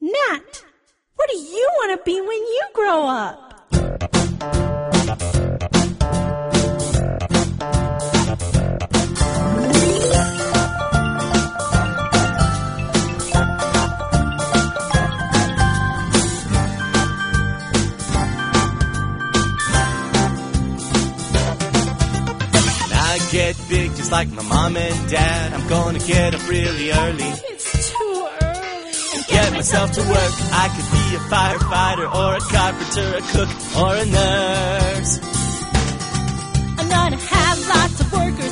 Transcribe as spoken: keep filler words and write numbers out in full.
Nat, what do you want to be when you grow up? Get big just like my mom and dad. I'm gonna get up really early. It's too early. And get myself to work. I could be a firefighter or a carpenter, a cook or a nurse. I'm gonna have lots of workers